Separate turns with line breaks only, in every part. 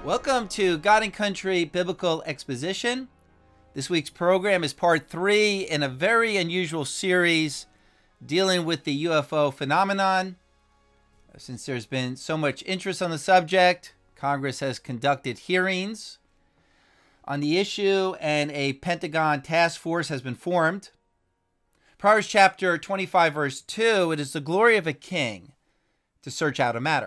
Welcome to God and Country Biblical Exposition. This week's program is part 3 in a very unusual series dealing with the UFO phenomenon. Since there's been so much interest on the subject, Congress has conducted hearings on the issue and a Pentagon task force has been formed. Proverbs chapter 25 verse 2, it is the glory of a king to search out a matter.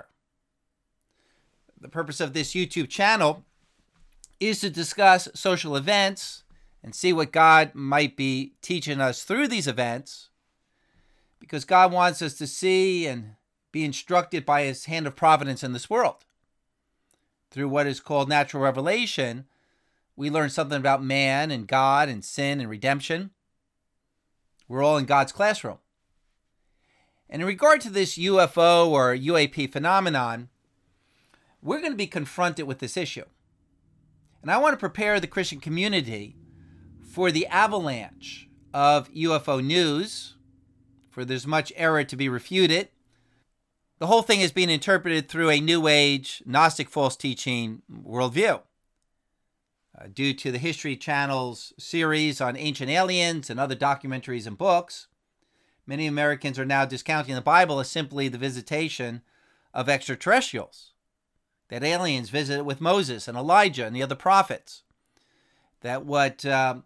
The purpose of this YouTube channel is to discuss social events and see what God might be teaching us through these events, because God wants us to see and be instructed by his hand of providence in this world. Through what is called natural revelation, we learn something about man and God and sin and redemption. We're all in God's classroom. And in regard to this UFO or UAP phenomenon, we're going to be confronted with this issue. And I want to prepare the Christian community for the avalanche of UFO news, for there's much error to be refuted. The whole thing is being interpreted through a New Age, Gnostic false teaching worldview. Due to the History Channel's series on ancient aliens and other documentaries and books, many Americans are now discounting the Bible as simply the visitation of extraterrestrials. That aliens visited with Moses and Elijah and the other prophets. That what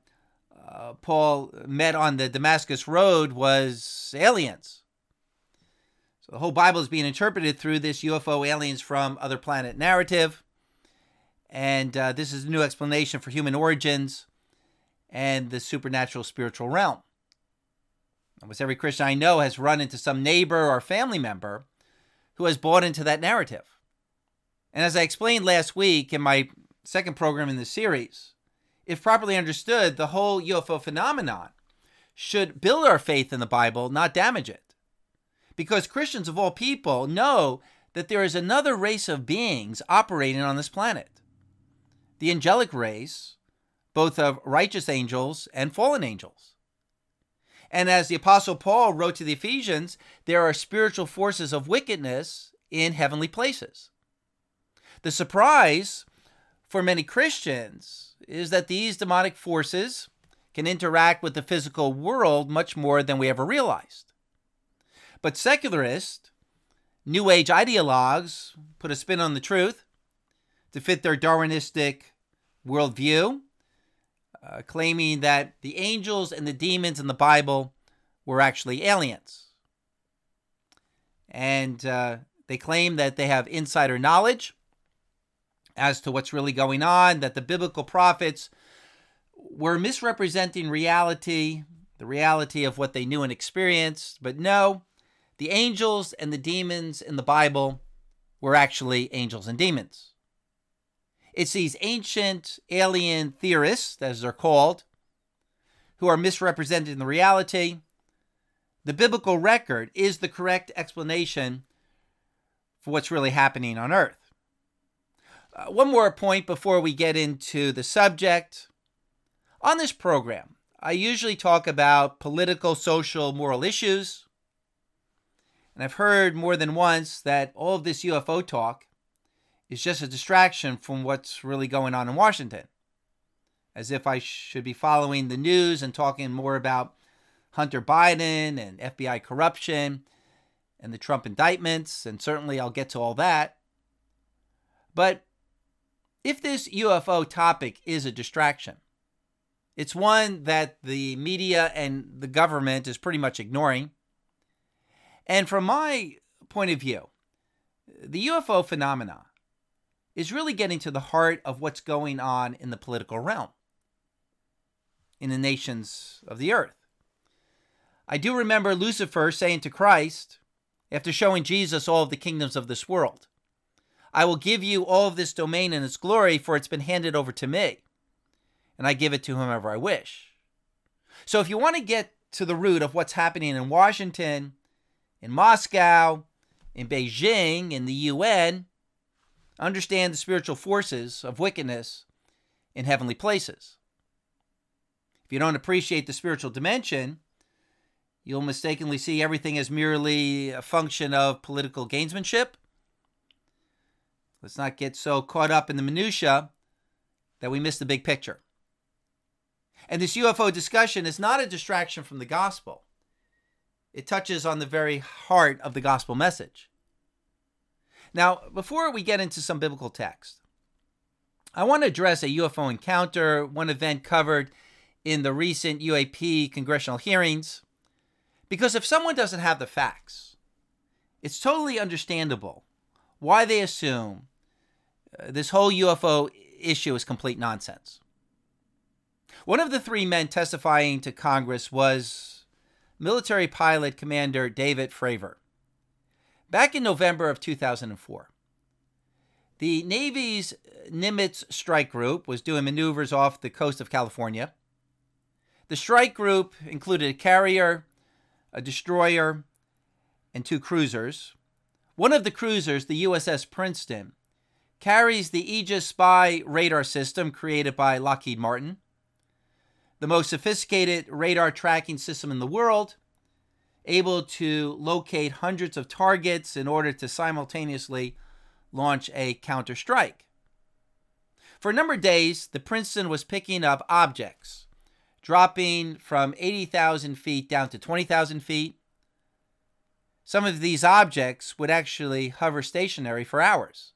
Paul met on the Damascus Road was aliens. So the whole Bible is being interpreted through this UFO aliens from other planet narrative. And this is a new explanation for human origins and the supernatural spiritual realm. Almost every Christian I know has run into some neighbor or family member who has bought into that narrative. And as I explained last week in my second program in this series, if properly understood, the whole UFO phenomenon should build our faith in the Bible, not damage it. Because Christians of all people know that there is another race of beings operating on this planet. The angelic race, both of righteous angels and fallen angels. And as the Apostle Paul wrote to the Ephesians, there are spiritual forces of wickedness in heavenly places. The surprise for many Christians is that these demonic forces can interact with the physical world much more than we ever realized. But secularists, New Age ideologues put a spin on the truth to fit their Darwinistic worldview, claiming that the angels and the demons in the Bible were actually aliens. And they claim that they have insider knowledge as to what's really going on, that the biblical prophets were misrepresenting reality, the reality of what they knew and experienced. But no, the angels and the demons in the Bible were actually angels and demons. It's these ancient alien theorists, as they're called, who are misrepresenting the reality. The biblical record is the correct explanation for what's really happening on earth. One more point before we get into the subject. On this program, I usually talk about political, social, moral issues. And I've heard more than once that all of this UFO talk is just a distraction from what's really going on in Washington. As if I should be following the news and talking more about Hunter Biden and FBI corruption and the Trump indictments, and certainly I'll get to all that. But if this UFO topic is a distraction, it's one that the media and the government is pretty much ignoring. And from my point of view, the UFO phenomenon is really getting to the heart of what's going on in the political realm, in the nations of the earth. I do remember Lucifer saying to Christ, after showing Jesus all of the kingdoms of this world, I will give you all of this domain and its glory, for it's been handed over to me, and I give it to whomever I wish. So if you want to get to the root of what's happening in Washington, in Moscow, in Beijing, in the UN, understand the spiritual forces of wickedness in heavenly places. If you don't appreciate the spiritual dimension, you'll mistakenly see everything as merely a function of political gamesmanship. Let's not get so caught up in the minutia that we miss the big picture. And this UFO discussion is not a distraction from the gospel. It touches on the very heart of the gospel message. Now, before we get into some biblical text, I want to address a UFO encounter, one event covered in the recent UAP congressional hearings, because if someone doesn't have the facts, it's totally understandable why they assume this whole UFO issue is complete nonsense. One of the three men testifying to Congress was military pilot Commander David Fravor. Back in November of 2004, the Navy's Nimitz Strike Group was doing maneuvers off the coast of California. The strike group included a carrier, a destroyer, and 2 cruisers. One of the cruisers, the USS Princeton, carries the Aegis spy radar system created by Lockheed Martin, the most sophisticated radar tracking system in the world, able to locate hundreds of targets in order to simultaneously launch a counter-strike. For a number of days, the Princeton was picking up objects, dropping from 80,000 feet down to 20,000 feet. Some of these objects would actually hover stationary for hours.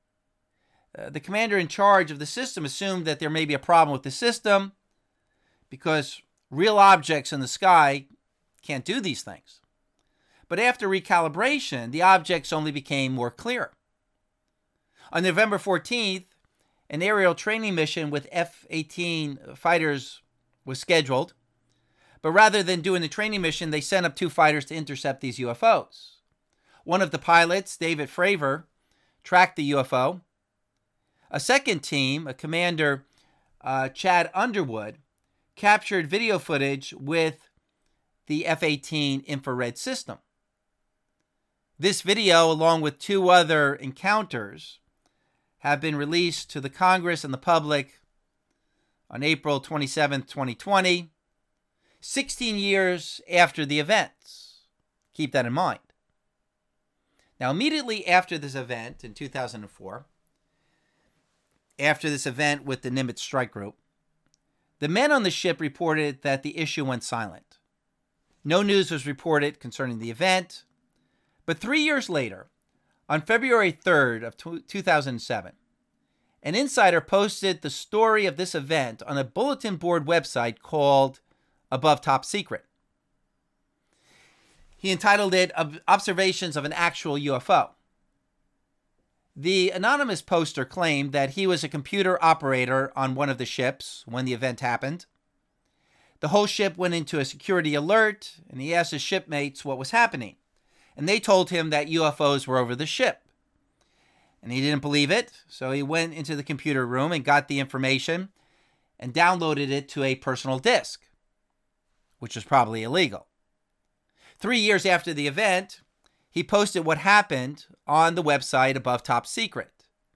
The commander in charge of the system assumed that there may be a problem with the system because real objects in the sky can't do these things. But after recalibration, the objects only became more clear. On November 14th, an aerial training mission with F-18 fighters was scheduled. But rather than doing the training mission, they sent up 2 fighters to intercept these UFOs. One of the pilots, David Fravor, tracked the UFO. A second team, a commander, Chad Underwood, captured video footage with the F-18 infrared system. This video, along with 2 other encounters, have been released to the Congress and the public on April 27, 2020, 16 years after the events. Keep that in mind. Now, immediately after this event in 2004, after this event with the Nimitz Strike Group, the men on the ship reported that the issue went silent. No news was reported concerning the event. But 3 years later, on February 3rd of 2007, an insider posted the story of this event on a bulletin board website called Above Top Secret. He entitled it Observations of an Actual UFO. The anonymous poster claimed that he was a computer operator on one of the ships when the event happened. The whole ship went into a security alert, and he asked his shipmates what was happening. And they told him that UFOs were over the ship. And he didn't believe it, so he went into the computer room and got the information and downloaded it to a personal disk, which was probably illegal. 3 years after the event, he posted what happened on the website Above Top Secret.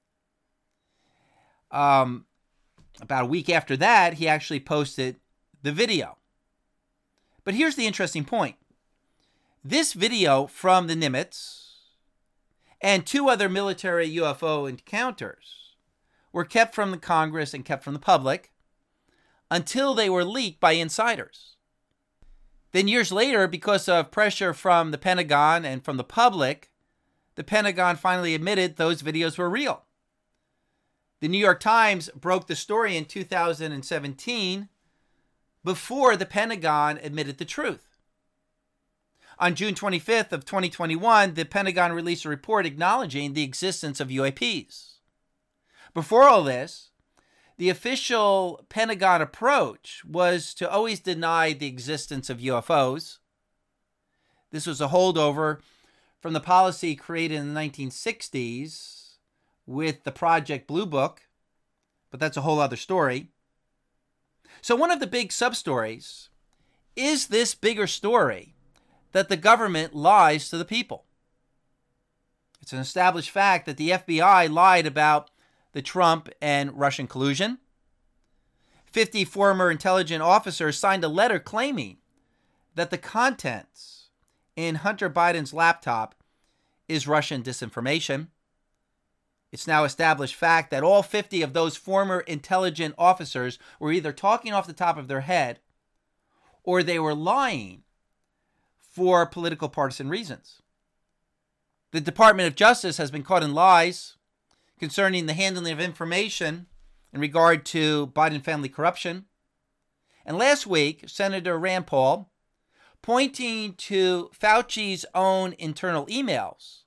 About a week after that, he actually posted the video. But here's the interesting point. This video from the Nimitz and 2 other military UFO encounters were kept from the Congress and kept from the public until they were leaked by insiders. Then years later, because of pressure from the Pentagon and from the public, the Pentagon finally admitted those videos were real. The New York Times broke the story in 2017 before the Pentagon admitted the truth. On June 25th of 2021, the Pentagon released a report acknowledging the existence of UAPs. Before all this, the official Pentagon approach was to always deny the existence of UFOs. This was a holdover from the policy created in the 1960s with the Project Blue Book, but that's a whole other story. So one of the big sub-stories is this bigger story that the government lies to the people. It's an established fact that the FBI lied about the Trump and Russian collusion. 50 former intelligence officers signed a letter claiming that the contents in Hunter Biden's laptop is Russian disinformation. It's now established fact that all 50 of those former intelligent officers were either talking off the top of their head or they were lying for political partisan reasons. The Department of Justice has been caught in lies concerning the handling of information in regard to Biden family corruption. And last week, Senator Rand Paul, pointing to Fauci's own internal emails,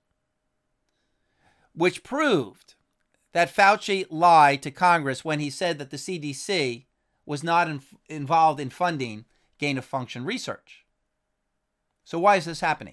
which proved that Fauci lied to Congress when he said that the CDC was not involved in funding gain-of-function research. So why is this happening?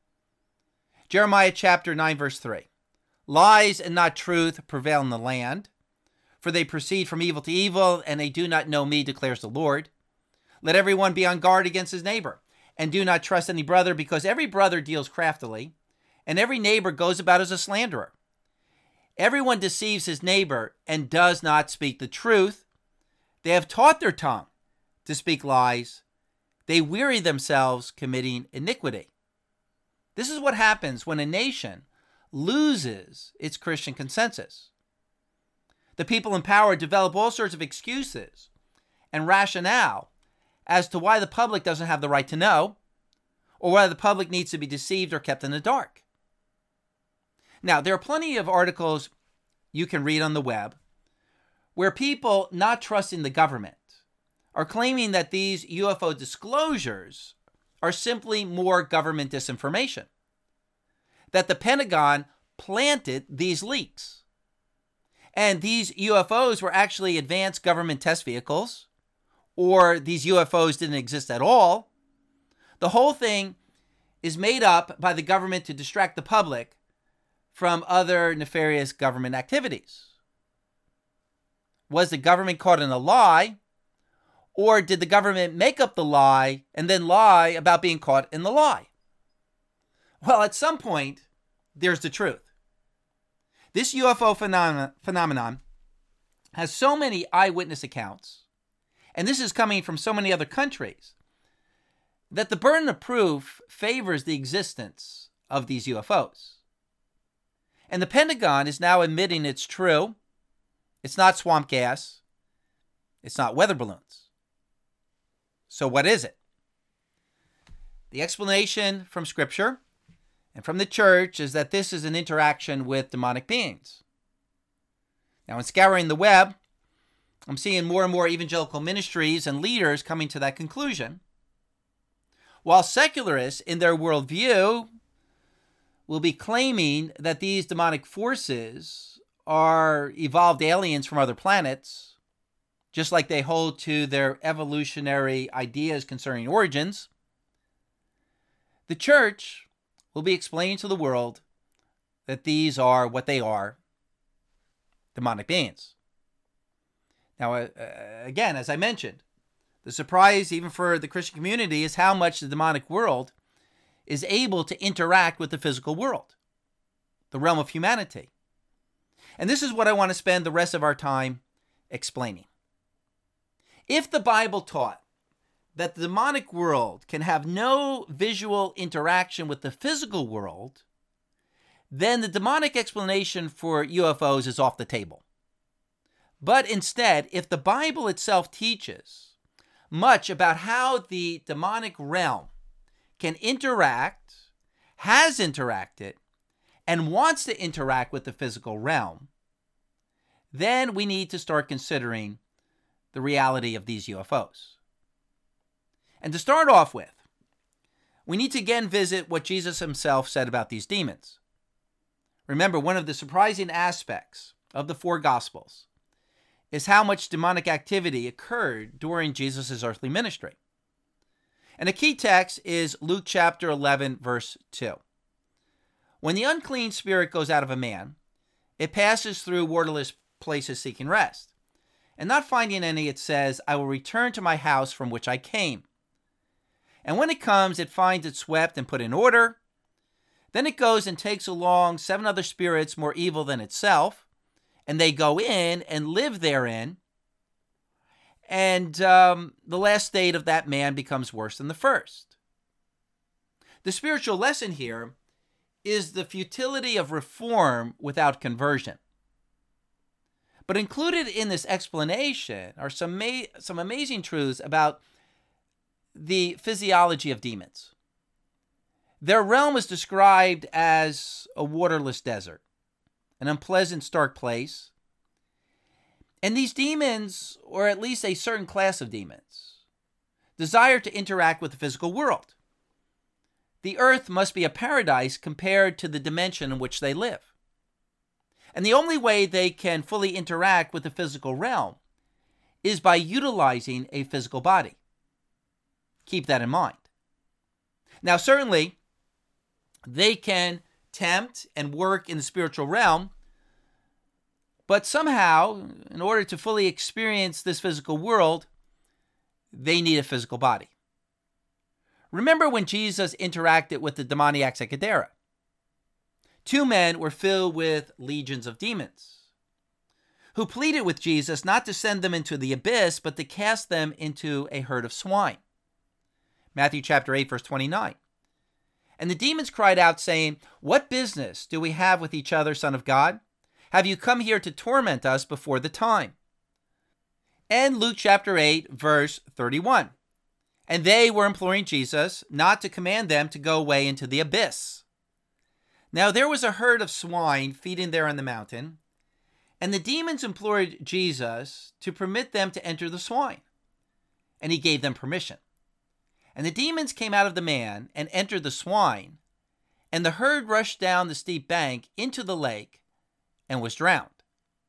Jeremiah chapter 9, verse 3. Lies and not truth prevail in the land, for they proceed from evil to evil, and they do not know me, declares the Lord. Let everyone be on guard against his neighbor, and do not trust any brother, because every brother deals craftily, and every neighbor goes about as a slanderer. Everyone deceives his neighbor and does not speak the truth. They have taught their tongue to speak lies. They weary themselves committing iniquity. This is what happens when a nation loses its Christian consensus. The people in power develop all sorts of excuses and rationale as to why the public doesn't have the right to know, or why the public needs to be deceived or kept in the dark. Now, there are plenty of articles you can read on the web where people not trusting the government are claiming that these UFO disclosures are simply more government disinformation, that the Pentagon planted these leaks, and these UFOs were actually advanced government test vehicles, or these UFOs didn't exist at all. The whole thing is made up by the government to distract the public from other nefarious government activities. Was the government caught in a lie, or did the government make up the lie and then lie about being caught in the lie? Well, at some point, there's the truth. This UFO phenomenon has so many eyewitness accounts, and this is coming from so many other countries, that the burden of proof favors the existence of these UFOs. And the Pentagon is now admitting it's true. It's not swamp gas. It's not weather balloons. So what is it? The explanation from Scripture and from the church is that this is an interaction with demonic beings. Now, in scouring the web, I'm seeing more and more evangelical ministries and leaders coming to that conclusion, while secularists in their worldview will be claiming that these demonic forces are evolved aliens from other planets, just like they hold to their evolutionary ideas concerning origins. The church will be explaining to the world that these are what they are, demonic beings. Now, again, as I mentioned, the surprise even for the Christian community is how much the demonic world is able to interact with the physical world, the realm of humanity. And this is what I want to spend the rest of our time explaining. If the Bible taught that the demonic world can have no visual interaction with the physical world, then the demonic explanation for UFOs is off the table. But instead, if the Bible itself teaches much about how the demonic realm can interact, has interacted, and wants to interact with the physical realm, then we need to start considering the reality of these UFOs. And to start off with, we need to again visit what Jesus himself said about these demons. Remember, one of the surprising aspects of the four Gospels is how much demonic activity occurred during Jesus' earthly ministry. And a key text is Luke chapter 11, verse 2. When the unclean spirit goes out of a man, it passes through waterless places seeking rest. And not finding any, it says, I will return to my house from which I came. And when it comes, it finds it swept and put in order. Then it goes and takes along 7 other spirits more evil than itself, and they go in and live therein. And the last state of that man becomes worse than the first. The spiritual lesson here is the futility of reform without conversion. But included in this explanation are some amazing truths about the physiology of demons. Their realm is described as a waterless desert, an unpleasant, stark place. And these demons, or at least a certain class of demons, desire to interact with the physical world. The earth must be a paradise compared to the dimension in which they live. And the only way they can fully interact with the physical realm is by utilizing a physical body. Keep that in mind. Now, certainly, they can tempt and work in the spiritual realm, but somehow, in order to fully experience this physical world, they need a physical body. Remember when Jesus interacted with the demoniacs at Gadara? 2 men were filled with legions of demons, who pleaded with Jesus not to send them into the abyss, but to cast them into a herd of swine. Matthew chapter 8, verse 29. And the demons cried out, saying, "What business do we have with each other, Son of God? Have you come here to torment us before the time?" And Luke chapter 8, verse 31. And they were imploring Jesus not to command them to go away into the abyss. Now there was a herd of swine feeding there on the mountain, and the demons implored Jesus to permit them to enter the swine. And he gave them permission. And the demons came out of the man and entered the swine, and the herd rushed down the steep bank into the lake and was drowned.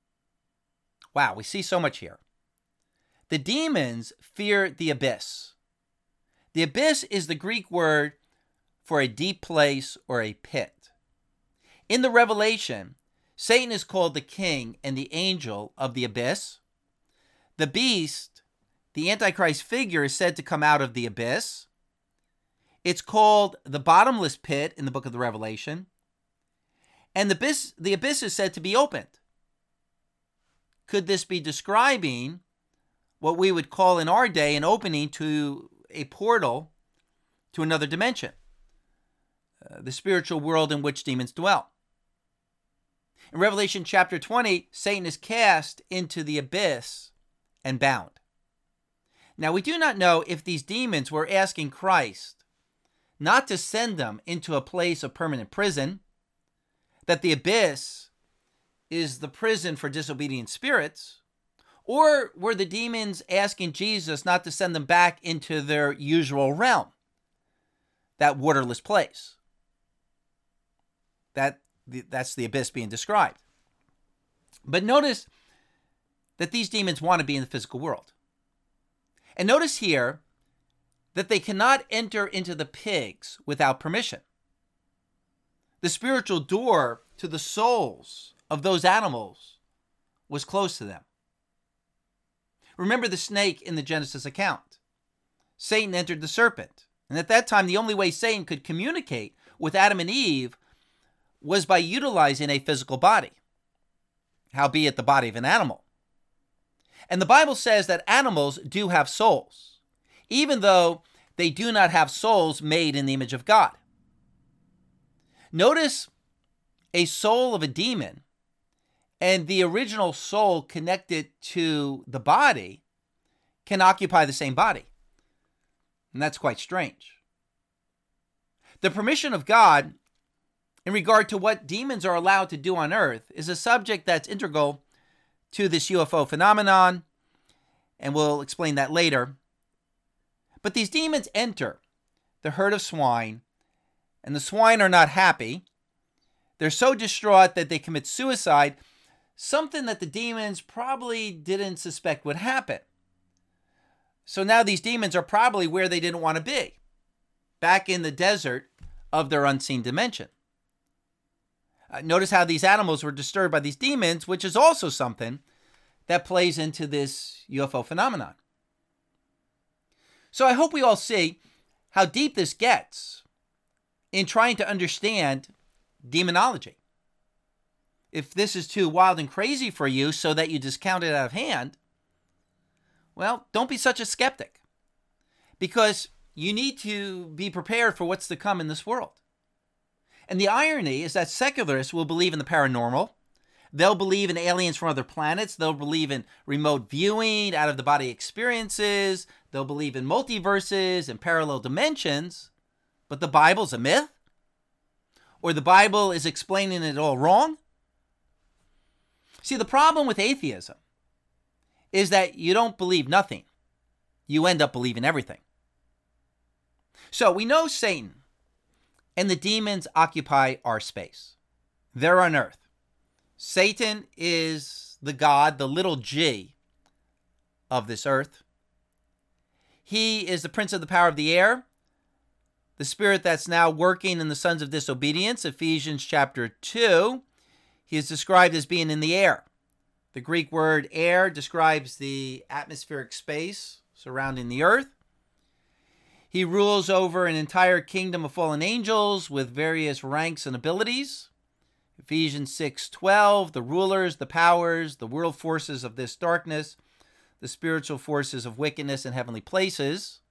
Wow, we see so much here. The demons fear the abyss. The abyss is the Greek word for a deep place or a pit. In the Revelation, Satan is called the king and the angel of the abyss. The beast, the Antichrist figure, is said to come out of the abyss. It's called the bottomless pit in the book of the Revelation. And the abyss is said to be opened. Could this be describing what we would call in our day an opening to a portal to another dimension, the spiritual world in which demons dwell? In Revelation chapter 20, Satan is cast into the abyss and bound. Now, we do not know if these demons were asking Christ not to send them into a place of permanent prison, that the abyss is the prison for disobedient spirits, or were the demons asking Jesus not to send them back into their usual realm, that waterless place? That's the abyss being described. But notice that these demons want to be in the physical world. And notice here that they cannot enter into the pigs without permission. The spiritual door to the souls of those animals was closed to them. Remember the snake in the Genesis account. Satan entered the serpent. And at that time, the only way Satan could communicate with Adam and Eve was by utilizing a physical body, howbeit the body of an animal. And the Bible says that animals do have souls, even though they do not have souls made in the image of God. Notice a soul of a demon and the original soul connected to the body can occupy the same body. And that's quite strange. The permission of God in regard to what demons are allowed to do on earth is a subject that's integral to this UFO phenomenon, and we'll explain that later. But these demons enter the herd of swine, and the swine are not happy. They're so distraught that they commit suicide, something that the demons probably didn't suspect would happen. So now these demons are probably where they didn't want to be, back in the desert of their unseen dimension. Notice how these animals were disturbed by these demons, which is also something that plays into this UFO phenomenon. So I hope we all see how deep this gets in trying to understand demonology. If this is too wild and crazy for you so that you discount it out of hand, well, don't be such a skeptic, because you need to be prepared for what's to come in this world. And the irony is that secularists will believe in the paranormal, They'll believe in aliens from other planets. They'll believe in remote viewing, out-of-the-body experiences. They'll believe in multiverses and parallel dimensions. But the Bible's a myth? Or the Bible is explaining it all wrong? See, the problem with atheism is that you don't believe nothing. You end up believing everything. So we know Satan and the demons occupy our space. They're on earth. Satan is the god, the little g, of this earth. He is the prince of the power of the air, the spirit that's now working in the sons of disobedience. Ephesians chapter 2, he is described as being in the air. The Greek word air describes the atmospheric space surrounding the earth. He rules over an entire kingdom of fallen angels with various ranks and abilities. Ephesians 6:12, the rulers, the powers, the world forces of this darkness, the spiritual forces of wickedness in heavenly places.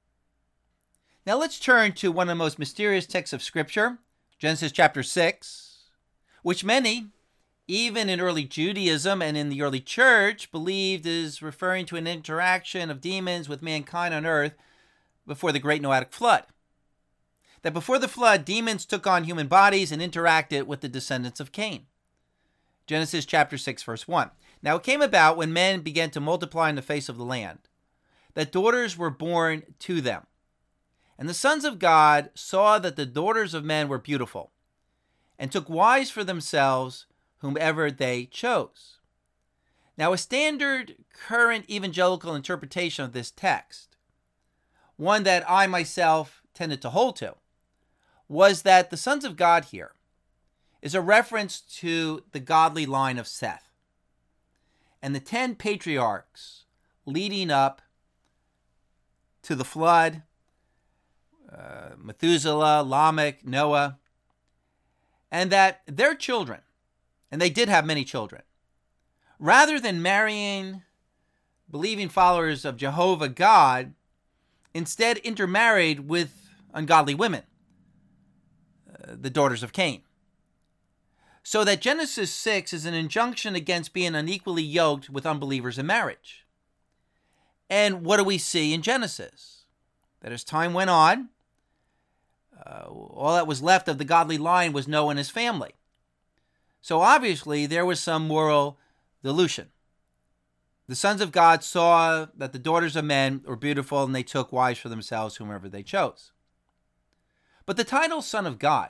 Now let's turn to one of the most mysterious texts of Scripture, Genesis chapter 6, which many, even in early Judaism and in the early church, believed is referring to an interaction of demons with mankind on earth before the great Noahic flood. That before the flood, demons took on human bodies and interacted with the descendants of Cain. Genesis chapter 6, verse 1. Now it came about when men began to multiply on the face of the land, that daughters were born to them. And the sons of God saw that the daughters of men were beautiful, and took wives for themselves whomever they chose. Now a standard current evangelical interpretation of this text, one that I myself tended to hold to, was that the sons of God here is a reference to the godly line of Seth and the 10 patriarchs leading up to the flood, Methuselah, Lamech, Noah, and that their children, and they did have many children, rather than marrying believing followers of Jehovah God, instead intermarried with ungodly women, the daughters of Cain. So that Genesis 6 is an injunction against being unequally yoked with unbelievers in marriage. And what do we see in Genesis? That as time went on, all that was left of the godly line was Noah and his family. So obviously there was some moral dilution. The sons of God saw that the daughters of men were beautiful, and they took wives for themselves whomever they chose. But the title Son of God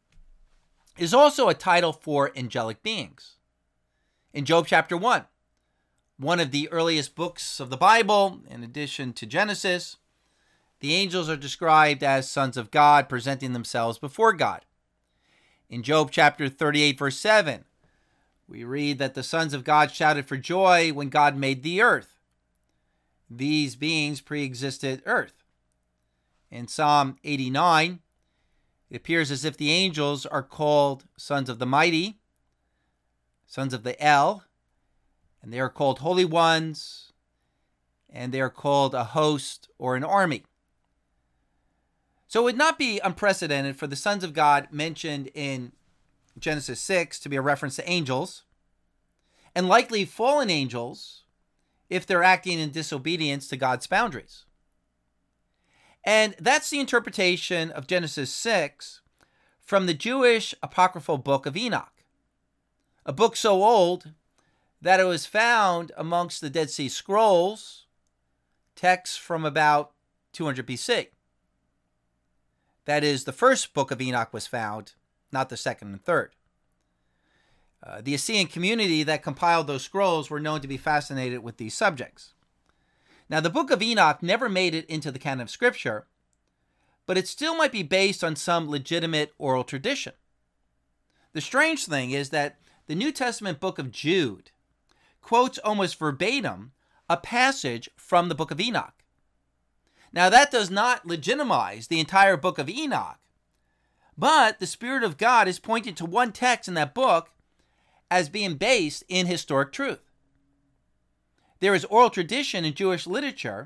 is also a title for angelic beings. In Job chapter 1, one of the earliest books of the Bible, in addition to Genesis, the angels are described as sons of God, presenting themselves before God. In Job chapter 38, verse 7, we read that the sons of God shouted for joy when God made the earth. These beings pre-existed earth. In Psalm 89, it appears as if the angels are called sons of the mighty, sons of the El, and they are called holy ones, and they are called a host or an army. So it would not be unprecedented for the sons of God mentioned in Genesis 6 to be a reference to angels, and likely fallen angels if they're acting in disobedience to God's boundaries. And that's the interpretation of Genesis 6 from the Jewish apocryphal book of Enoch, a book so old that it was found amongst the Dead Sea Scrolls, texts from about 200 BC. That is, the first book of Enoch was found, not the second and third. The Essene community that compiled those scrolls were known to be fascinated with these subjects. Now, the book of Enoch never made it into the canon of Scripture, but it still might be based on some legitimate oral tradition. The strange thing is that the New Testament book of Jude quotes almost verbatim a passage from the book of Enoch. Now, that does not legitimize the entire book of Enoch, but the Spirit of God is pointing to one text in that book as being based in historic truth. There is oral tradition in Jewish literature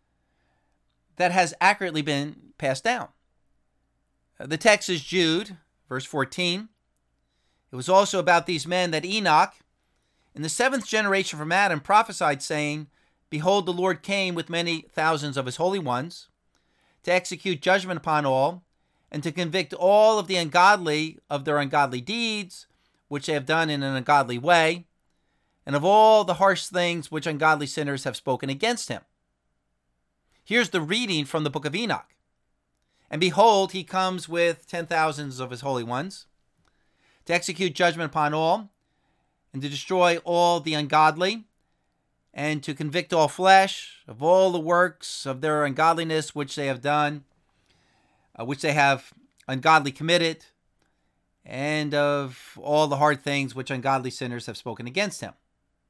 that has accurately been passed down. The text is Jude, verse 14. It was also about these men that Enoch, in the seventh generation from Adam, prophesied, saying, Behold, the Lord came with many thousands of his holy ones, to execute judgment upon all, and to convict all of the ungodly of their ungodly deeds, which they have done in an ungodly way, and of all the harsh things which ungodly sinners have spoken against him. Here's the reading from the book of Enoch. And behold, he comes with 10,000s of his holy ones, to execute judgment upon all, and to destroy all the ungodly, and to convict all flesh of all the works of their ungodliness which they have done, which they have ungodly committed, and of all the hard things which ungodly sinners have spoken against him.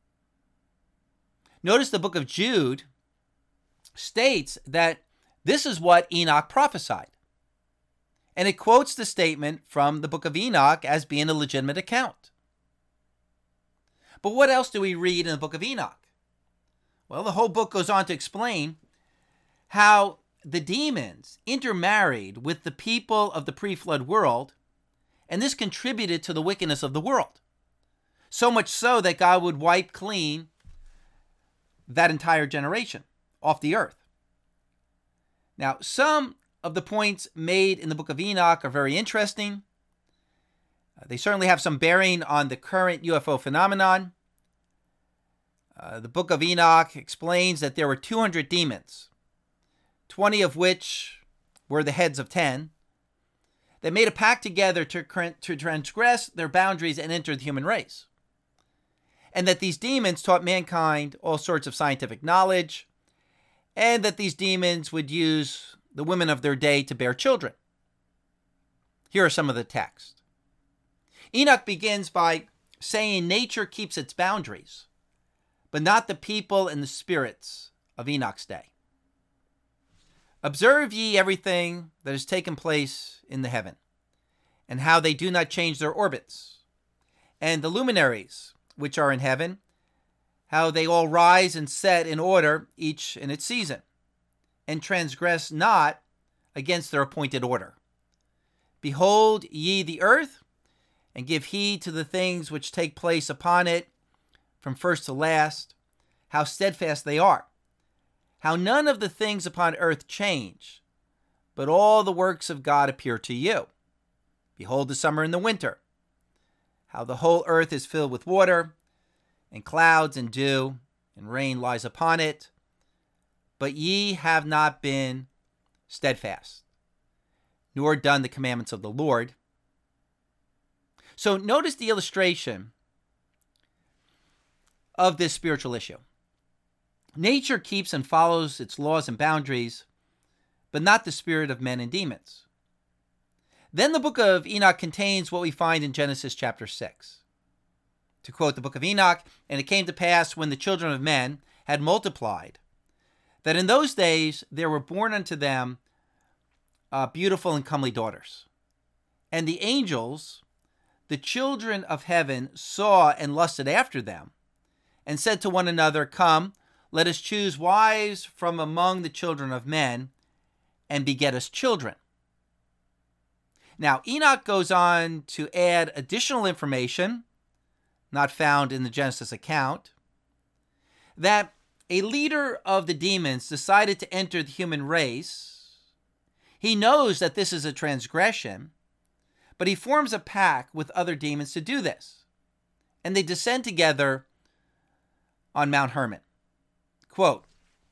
Notice the book of Jude states that this is what Enoch prophesied. And it quotes the statement from the book of Enoch as being a legitimate account. But what else do we read in the book of Enoch? Well, the whole book goes on to explain how the demons intermarried with the people of the pre-flood world, and this contributed to the wickedness of the world. So much so that God would wipe clean that entire generation off the earth. Now, some of the points made in the book of Enoch are very interesting. They certainly have some bearing on the current UFO phenomenon. The book of Enoch explains that there were 200 demons, 20 of which were the heads of 10, that made a pact together to transgress their boundaries and enter the human race. And that these demons taught mankind all sorts of scientific knowledge, and that these demons would use the women of their day to bear children. Here are some of the text. Enoch begins by saying nature keeps its boundaries, but not the people and the spirits of Enoch's day. Observe ye everything that has taken place in the heaven, and how they do not change their orbits, and the luminaries which are in heaven, how they all rise and set in order, each in its season, and transgress not against their appointed order. Behold ye the earth, and give heed to the things which take place upon it, from first to last, how steadfast they are, how none of the things upon earth change, but all the works of God appear to you. Behold the summer and the winter, how the whole earth is filled with water, and clouds and dew, and rain lies upon it. But ye have not been steadfast, nor done the commandments of the Lord. So notice the illustration of this spiritual issue. Nature keeps and follows its laws and boundaries, but not the spirit of men and demons. Then the book of Enoch contains what we find in Genesis chapter 6. To quote the book of Enoch, and it came to pass when the children of men had multiplied, that in those days there were born unto them beautiful and comely daughters. And the angels, the children of heaven, saw and lusted after them, and said to one another, Come, let us choose wives from among the children of men, and beget us children. Now, Enoch goes on to add additional information, not found in the Genesis account, that a leader of the demons decided to enter the human race. He knows that this is a transgression, but he forms a pact with other demons to do this. And they descend together on Mount Hermon. Quote,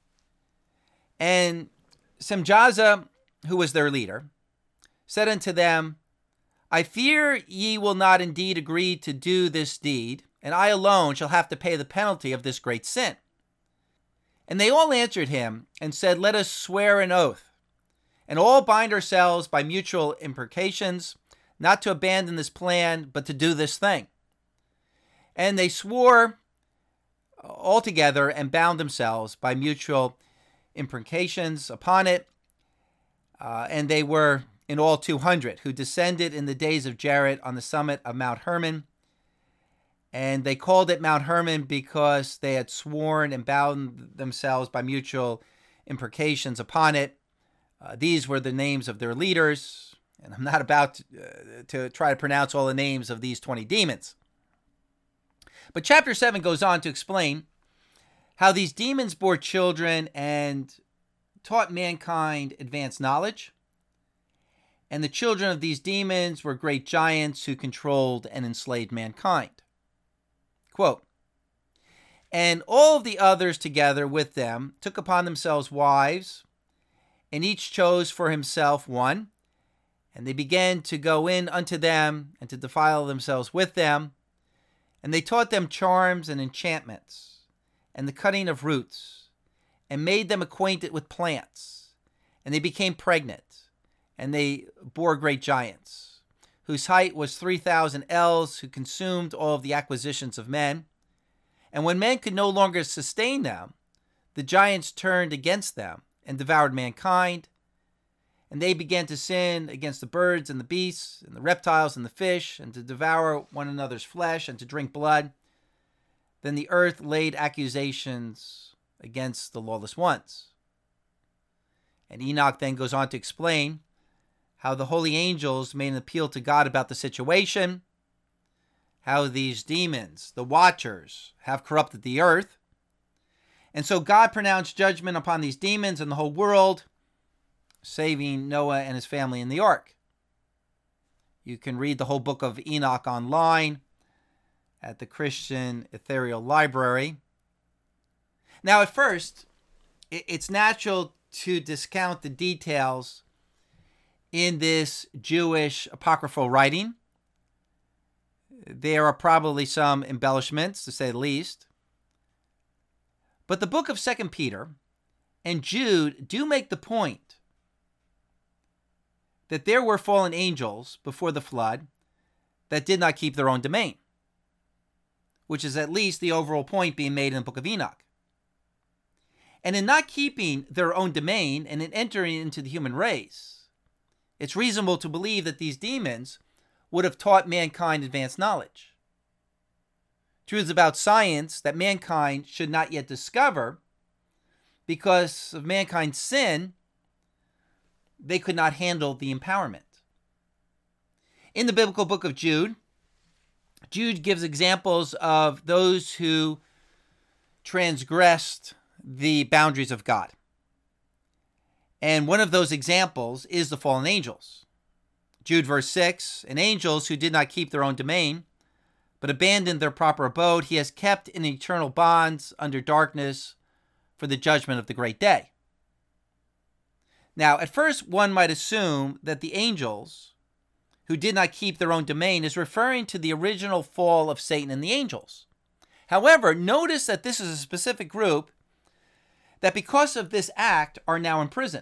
And Semjaza, who was their leader, said unto them, I fear ye will not indeed agree to do this deed, and I alone shall have to pay the penalty of this great sin. And they all answered him and said, Let us swear an oath, and all bind ourselves by mutual imprecations, not to abandon this plan, but to do this thing. And they swore altogether and bound themselves by mutual imprecations upon it. And they were in all 200 who descended in the days of Jared on the summit of Mount Hermon. And they called it Mount Hermon because they had sworn and bound themselves by mutual imprecations upon it. These were the names of their leaders, And I'm not about to try to pronounce all the names of these 20 demons. But chapter 7 goes on to explain how these demons bore children and taught mankind advanced knowledge. And the children of these demons were great giants who controlled and enslaved mankind. Quote, and all of the others together with them took upon themselves wives, and each chose for himself one, and they began to go in unto them and to defile themselves with them. And they taught them charms and enchantments, and the cutting of roots, and made them acquainted with plants. And they became pregnant, and they bore great giants, whose height was 3,000 ells, who consumed all of the acquisitions of men. And when men could no longer sustain them, the giants turned against them and devoured mankind. And they began to sin against the birds and the beasts and the reptiles and the fish, and to devour one another's flesh and to drink blood. Then the earth laid accusations against the lawless ones. And Enoch then goes on to explain how the holy angels made an appeal to God about the situation, how these demons, the watchers, have corrupted the earth. And so God pronounced judgment upon these demons and the whole world, saving Noah and his family in the ark. You can read the whole book of Enoch online at the Christian Ethereal Library. Now, at first, it's natural to discount the details in this Jewish apocryphal writing. There are probably some embellishments, to say the least. But the book of 2 Peter and Jude do make the point that there were fallen angels before the flood that did not keep their own domain, which is at least the overall point being made in the book of Enoch. And in not keeping their own domain and in entering into the human race, it's reasonable to believe that these demons would have taught mankind advanced knowledge, truths about science that mankind should not yet discover because of mankind's sin. They could not handle the empowerment. In the biblical book of Jude, Jude gives examples of those who transgressed the boundaries of God. And one of those examples is the fallen angels. Jude verse 6, and angels who did not keep their own domain, but abandoned their proper abode, he has kept in eternal bonds under darkness for the judgment of the great day. Now, at first, one might assume that the angels who did not keep their own domain is referring to the original fall of Satan and the angels. However, notice that this is a specific group that because of this act are now in prison.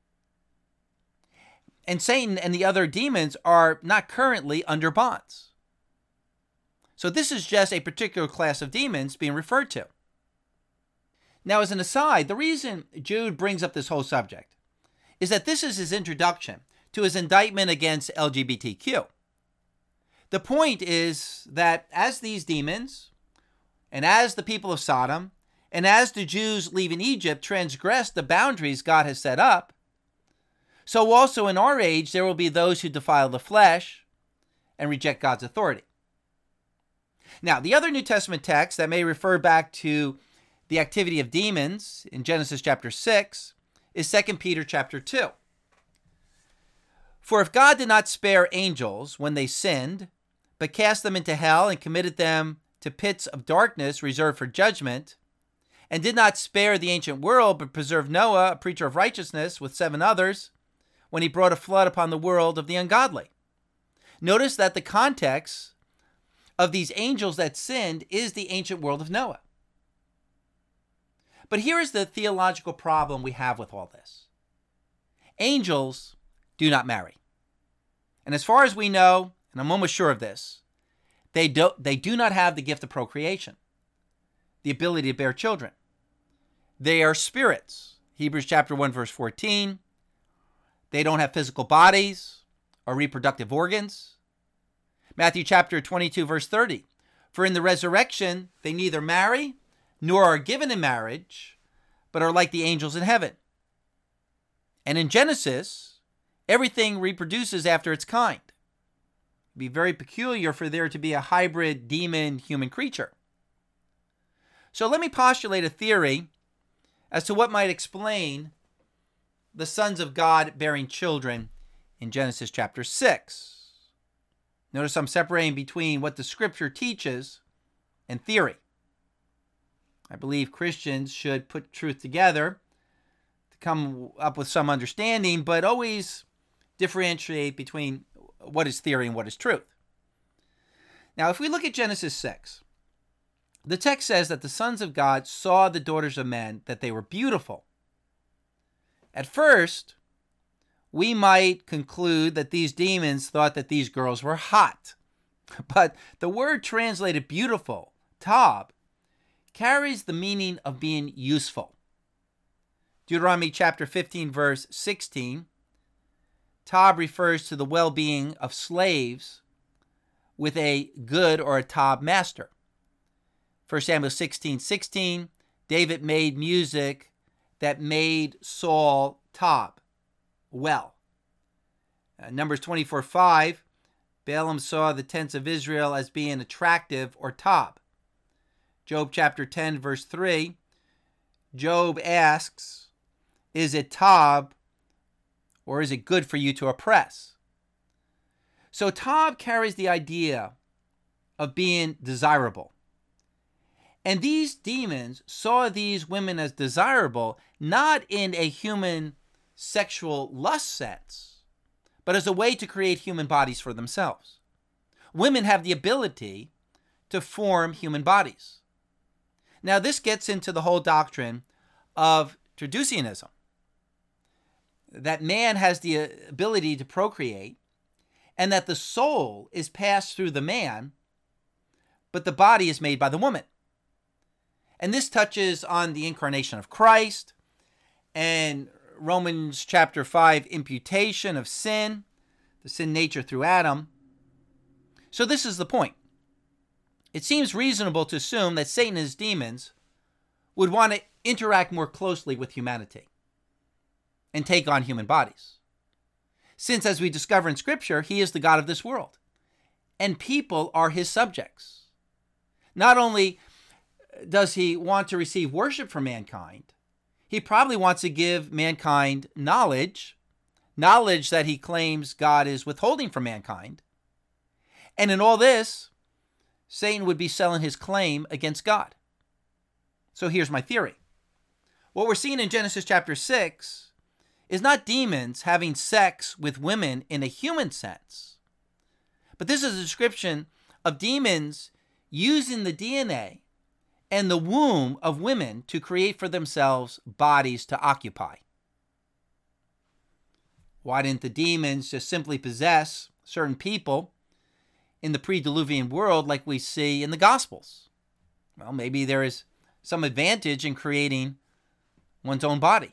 And Satan and the other demons are not currently under bonds. So this is just a particular class of demons being referred to. Now, as an aside, the reason Jude brings up this whole subject is that this is his introduction to his indictment against LGBTQ. The point is that as these demons, and as the people of Sodom, and as the Jews leaving Egypt transgressed the boundaries God has set up, so also in our age there will be those who defile the flesh and reject God's authority. Now, the other New Testament text that may refer back to the activity of demons in Genesis chapter 6 is 2 Peter chapter 2. For if God did not spare angels when they sinned, but cast them into hell and committed them to pits of darkness reserved for judgment, and did not spare the ancient world, but preserved Noah, a preacher of righteousness, with 7 others, when he brought a flood upon the world of the ungodly. Notice that the context of these angels that sinned is the ancient world of Noah. But here is the theological problem we have with all this. Angels do not marry. And as far as we know, and I'm almost sure of this, they do not have the gift of procreation, the ability to bear children. They are spirits. Hebrews chapter 1, verse 14. They don't have physical bodies or reproductive organs. Matthew chapter 22, verse 30. For in the resurrection, they neither marry nor are given in marriage, but are like the angels in heaven. And in Genesis, Everything reproduces after its kind. It'd be very peculiar for there to be a hybrid demon-human creature. So let me postulate a theory as to what might explain the sons of God bearing children in Genesis chapter 6. Notice I'm separating between what the scripture teaches and theory. I believe Christians should put truth together to come up with some understanding, but always differentiate between what is theory and what is truth. Now, if we look at Genesis 6, the text says that the sons of God saw the daughters of men, that they were beautiful. At first, we might conclude that these demons thought that these girls were hot. But the word translated beautiful, tab, carries the meaning of being useful. Deuteronomy chapter 15, verse 16, tab refers to the well-being of slaves with a good or a tab master. 1 Samuel 16:16, David made music that made Saul tab well. Numbers 24:5, Balaam saw the tents of Israel as being attractive or tab. Job chapter 10, verse 3, Job asks, is it tab or is it good for you to oppress? So tab carries the idea of being desirable. And these demons saw these women as desirable, not in a human sexual lust sense, but as a way to create human bodies for themselves. Women have the ability to form human bodies. Now, this gets into the whole doctrine of traducianism, that man has the ability to procreate, and that the soul is passed through the man, but the body is made by the woman. And this touches on the incarnation of Christ and Romans chapter 5, imputation of sin, the sin nature through Adam. So this is the point. It seems reasonable to assume that Satan and his demons would want to interact more closely with humanity and take on human bodies. Since, as we discover in Scripture, he is the God of this world, and people are his subjects. Not only does he want to receive worship from mankind, he probably wants to give mankind knowledge that he claims God is withholding from mankind. And in all this, Satan would be selling his claim against God. So here's my theory. What we're seeing in Genesis chapter 6 is not demons having sex with women in a human sense, but this is a description of demons using the DNA and the womb of women to create for themselves bodies to occupy. Why didn't the demons just simply possess certain people in the pre-Diluvian world like we see in the Gospels? Well, maybe there is some advantage in creating one's own body.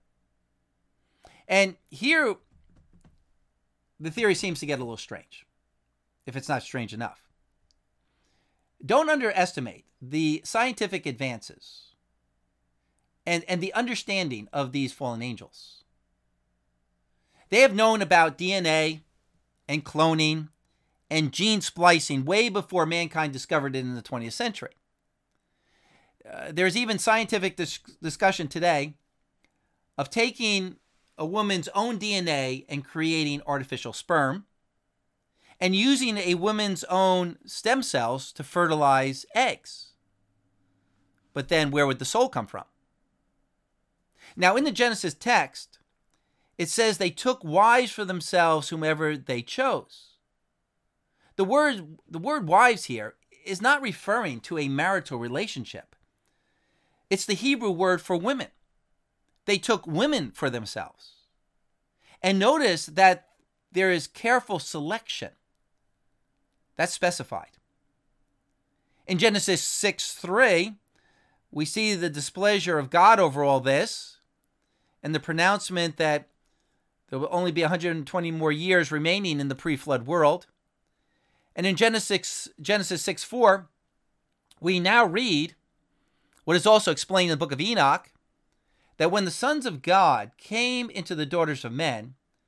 And here, the theory seems to get a little strange, if it's not strange enough. Don't underestimate the scientific advances and the understanding of these fallen angels. They have known about DNA and cloning and gene splicing way before mankind discovered it in the 20th century. There's even scientific discussion today of taking a woman's own DNA and creating artificial sperm, and using a woman's own stem cells to fertilize eggs. But then where would the soul come from? Now, in the Genesis text, it says they took wives for themselves whomever they chose. The word wives here is not referring to a marital relationship. It's the Hebrew word for women. They took women for themselves. And notice that there is careful selection. That's specified. In Genesis 6:3, we see the displeasure of God over all this and the pronouncement that there will only be 120 more years remaining in the pre-flood world. And in Genesis 6:4, we now read what is also explained in the book of Enoch, that when the sons of God came into the daughters of men,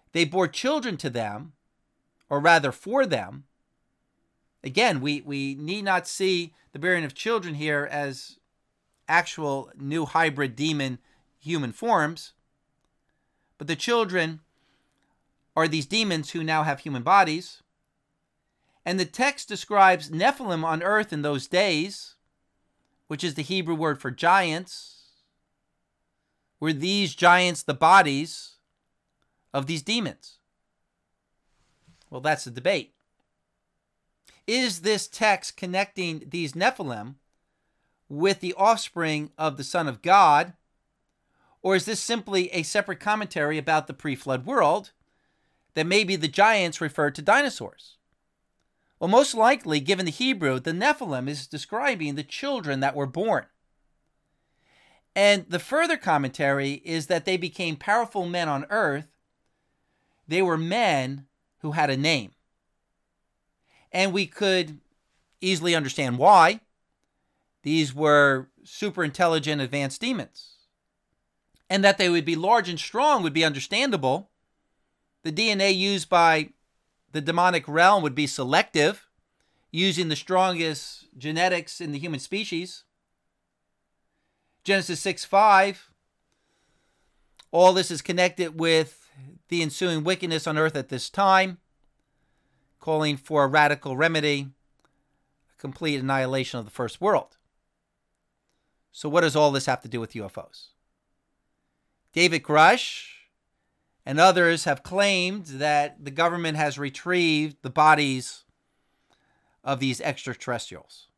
They bore children to them, or rather for them. Again, we need not see the bearing of children here as actual new hybrid demon human forms, but the children are these demons who now have human bodies. And the text describes Nephilim on earth in those days, which is the Hebrew word for giants. Were these giants the bodies of these demons? Well, that's the debate. Is this text connecting these Nephilim with the offspring of the Son of God? Or is this simply a separate commentary about the pre-flood world that maybe the giants referred to dinosaurs? Well, most likely, given the Hebrew, the Nephilim is describing the children that were born. And the further commentary is that they became powerful men on earth. They were men who had a name. And we could easily understand why. These were super intelligent, advanced demons. And that they would be large and strong would be understandable. The DNA used by the demonic realm would be selective, using the strongest genetics in the human species. Genesis 6:5. All this is connected with the ensuing wickedness on earth at this time, calling for a radical remedy, a complete annihilation of the first world. So what does all this have to do with UFOs? David Grush and others have claimed that the government has retrieved the bodies of these extraterrestrials.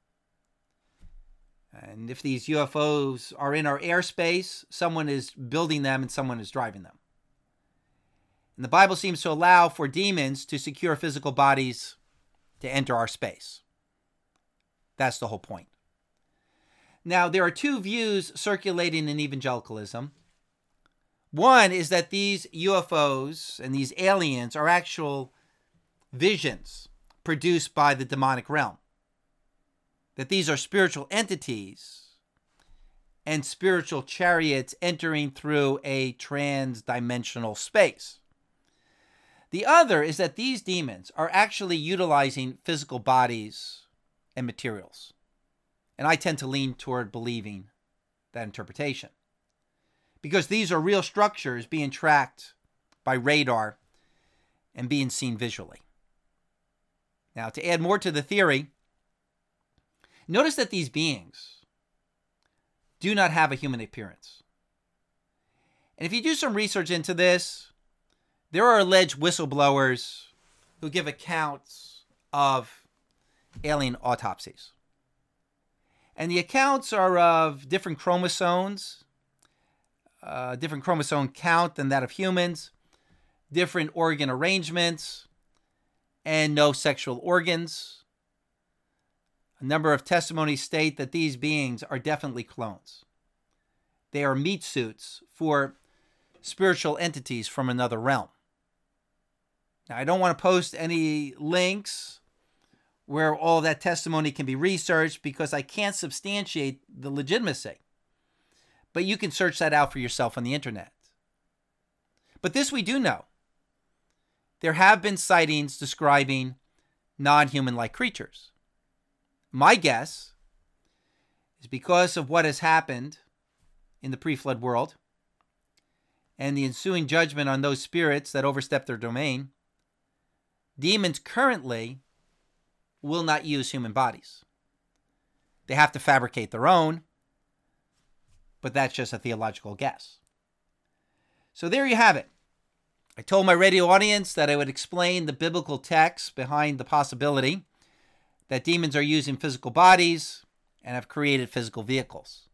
And if these UFOs are in our airspace, someone is building them and someone is driving them. And the Bible seems to allow for demons to secure physical bodies to enter our space. That's the whole point. Now, there are two views circulating in evangelicalism. One is that these UFOs and these aliens are actual visions produced by the demonic realm. That these are spiritual entities and spiritual chariots entering through a trans-dimensional space. The other is that these demons are actually utilizing physical bodies and materials. And I tend to lean toward believing that interpretation, because these are real structures being tracked by radar and being seen visually. Now, to add more to the theory, notice that these beings do not have a human appearance. And if you do some research into this, there are alleged whistleblowers who give accounts of alien autopsies. And the accounts are of different chromosomes, different chromosome count than that of humans, different organ arrangements, and no sexual organs. A number of testimonies state that these beings are definitely clones. They are meat suits for spiritual entities from another realm. Now, I don't want to post any links where all that testimony can be researched because I can't substantiate the legitimacy. But you can search that out for yourself on the internet. But this we do know. There have been sightings describing non-human-like creatures. My guess is because of what has happened in the pre-flood world and the ensuing judgment on those spirits that overstep their domain, demons currently will not use human bodies. They have to fabricate their own, but that's just a theological guess. So there you have it. I told my radio audience that I would explain the biblical text behind the possibility that demons are using physical bodies and have created physical vehicles.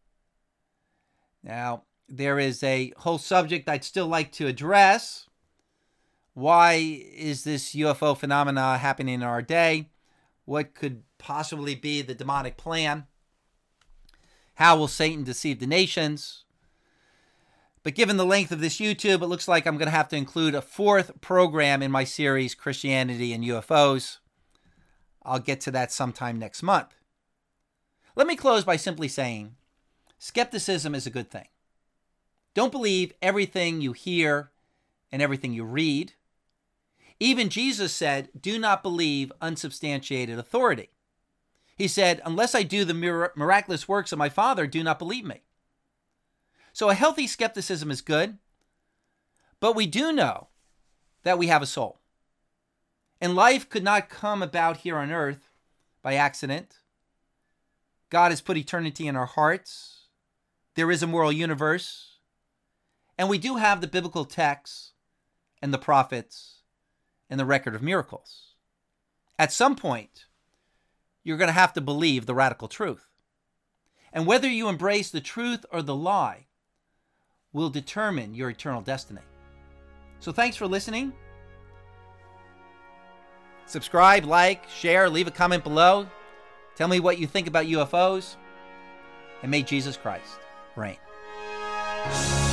Now, there is a whole subject I'd still like to address. Why is this UFO phenomena happening in our day? What could possibly be the demonic plan? How will Satan deceive the nations? But given the length of this YouTube, it looks like I'm going to have to include a fourth program in my series, Christianity and UFOs. I'll get to that sometime next month. Let me close by simply saying, skepticism is a good thing. Don't believe everything you hear and everything you read. Even Jesus said, do not believe unsubstantiated authority. He said, unless I do the miraculous works of my Father, do not believe me. So a healthy skepticism is good, but we do know that we have a soul. And life could not come about here on earth by accident. God has put eternity in our hearts. There is a moral universe. And we do have the biblical texts and the prophets and the record of miracles. At some point, you're going to have to believe the radical truth. And whether you embrace the truth or the lie will determine your eternal destiny. So thanks for listening. Subscribe, like, share, leave a comment below. Tell me what you think about UFOs. And may Jesus Christ reign.